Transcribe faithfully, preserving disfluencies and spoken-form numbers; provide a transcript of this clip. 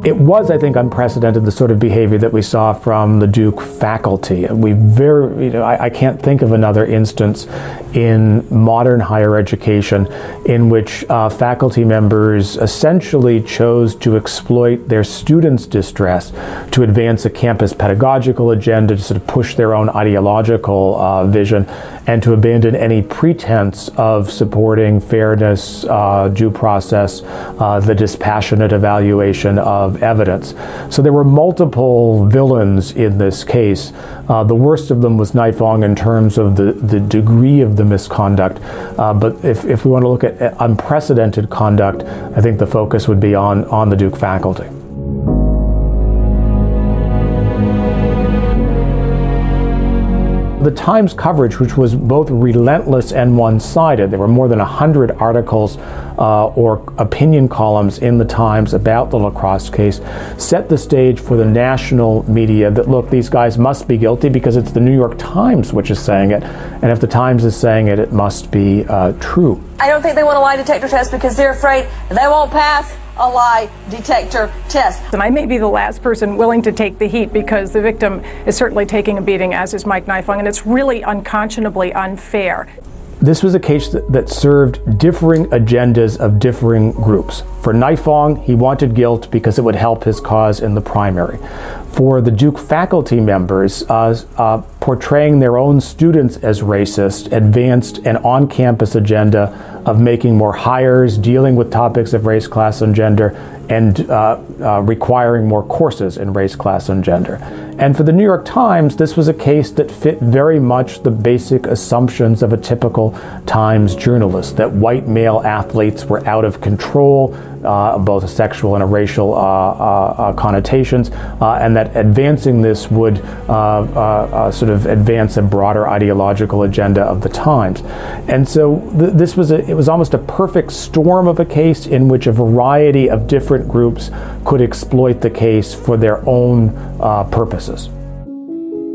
It was, I think, unprecedented, the sort of behavior that we saw from the Duke faculty. We very, you know, I, I can't think of another instance in modern higher education in which uh, faculty members essentially chose to exploit their students' distress to advance a campus pedagogical agenda, to sort of push their own ideological uh, vision, and to abandon any pretense of supporting fairness, uh, due process, uh, the dispassionate evaluation of evidence. So there were multiple villains in this case. Uh, the worst of them was Nifong in terms of the, the degree of the misconduct. Uh, but if, if we want to look at unprecedented conduct, I think the focus would be on, on the Duke faculty. The Times coverage, which was both relentless and one-sided, there were more than one hundred articles uh, or opinion columns in the Times about the Lacrosse case, set the stage for the national media that, look, these guys must be guilty because it's the New York Times which is saying it, and if the Times is saying it, it must be uh, true. I don't think they want a lie detector test because they're afraid they won't pass a lie detector test. And I may be the last person willing to take the heat because the victim is certainly taking a beating, as is Mike Nifong, and it's really unconscionably unfair. This was a case that, that served differing agendas of differing groups. For Nifong, he wanted guilt because it would help his cause in the primary. For the Duke faculty members, uh, uh, portraying their own students as racist advanced an on-campus agenda of making more hires, dealing with topics of race, class, and gender, and uh, uh, requiring more courses in race, class, and gender. And for the New York Times, this was a case that fit very much the basic assumptions of a typical Times journalist, that white male athletes were out of control, uh, both sexual and racial uh, uh, uh, connotations, uh, and that advancing this would uh, uh, uh, sort of advance a broader ideological agenda of the Times. And so th this was a, it was almost a perfect storm of a case in which a variety of different groups could exploit the case for their own uh, purposes.